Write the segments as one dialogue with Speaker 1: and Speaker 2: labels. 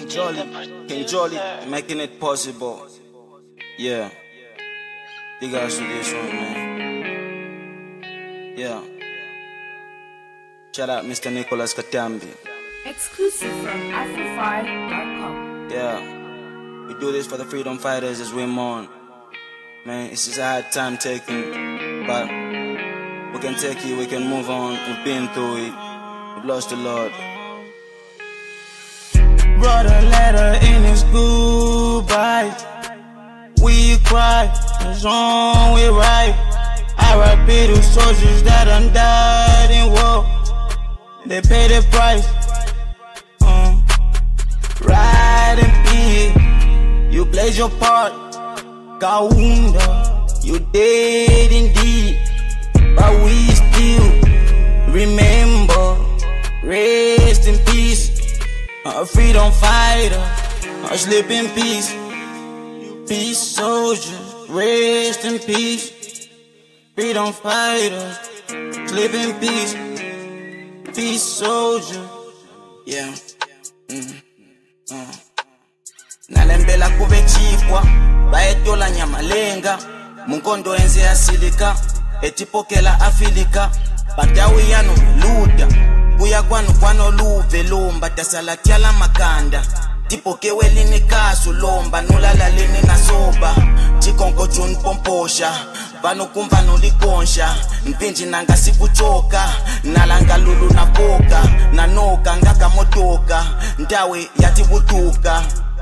Speaker 1: King Jolly, making it possible. Yeah, big guys to this one, man. Yeah. Shout out Mr. Nicholas Katambi.
Speaker 2: Exclusive from Afrofy.com.
Speaker 1: Yeah, we do this for the freedom fighters as we mourn. Man, it's just a hard time taking, but we can take it, we can move on. We've been through it, we've lost a lot. Brought a letter in his goodbye. We cry, as long we ride. R.I.P. to soldiers that done died in war. They pay the price. Ride in peace. You played your part. Kaunda, you dead indeed. But we still remember. Rest in peace. A freedom fighter. Sleep in peace. Peace soldiers. Rest in peace. Freedom fighters. Sleep in peace. Peace soldier. Yeah. Nalembela kuvechipwa baetola nyamalenga munkondo enze yasilika etipokela afilika batawi yano luda buya kwano luve lomba tasalatyala makanda tipokewe lini kaso lomba nulala lini nasoba chikonko jun pomposha vano kumva nolikonsha mpinji nanga sikuchoka nalanga lulu na koka nanoka ngaka motoka ndawe yatibutuka.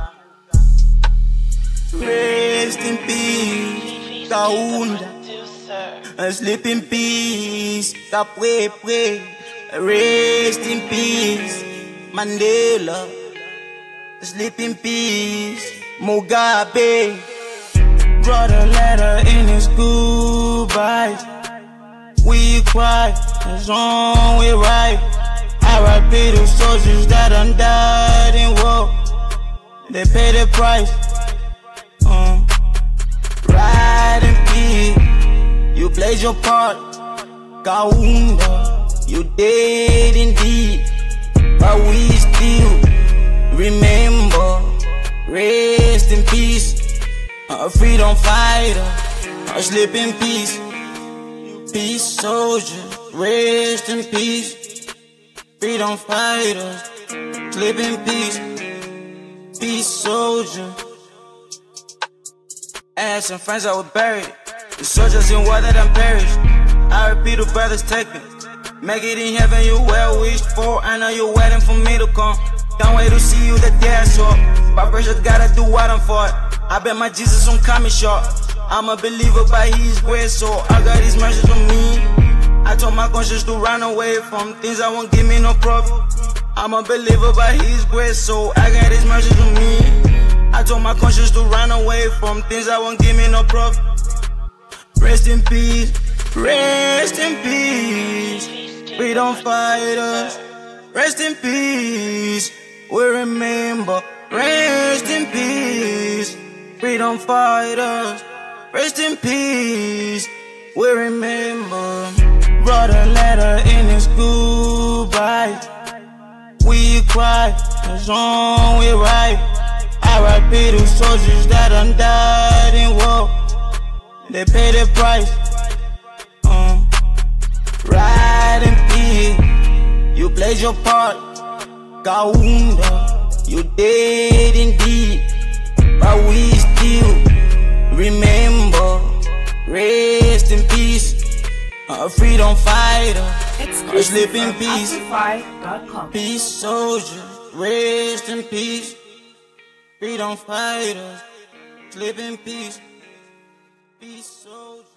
Speaker 1: Rest in peace, Kaunda. Sleep in peace, Kapwepwe. Rest in peace, Mandela. Sleep in peace, Mugabe. Brought a letter in his goodbye. We cry, as long we ride. R.I.P. to soldiers that done died in war. They pay the price. Ride in peace. You played your part. Kaunda, you dead indeed. But we still remember. Rest in peace. A freedom fighter. Sleep in peace. Peace soldier. Rest in peace. Freedom fighters. Sleep in peace. Peace soldier. I had some friends that were buried. The soldiers in war that done perished. I repeat, the brothers taken. Make it in heaven, you well wished for. I know you're waiting for me to come. Can't wait to see you the day I saw. My precious gotta do what I'm for. I bet my Jesus won't come short. I'm a believer by his grace, so I got his mercy on me. I told my conscience to run away from things that won't give me no profit. I'm a believer by his grace, so I got his mercy on me. I told my conscience to run away from things that won't give me no profit. Rest in peace, rest in peace. Freedom fighters, rest in peace. We remember, rest in peace. Freedom fighters, rest in peace. We remember. Brought a letter in his goodbye. We cry, as long we ride. R.I.P. to soldiers that done died in war. They pay the price. Ride in peace. You played your part. Kaunda, you dead indeed. But we still remember. Rest in peace. A freedom fighter. Sleep in peace.
Speaker 2: Afrofy.com.
Speaker 1: Peace soldier. Rest in peace. Freedom fighters, sleep in peace. Peace soldiers.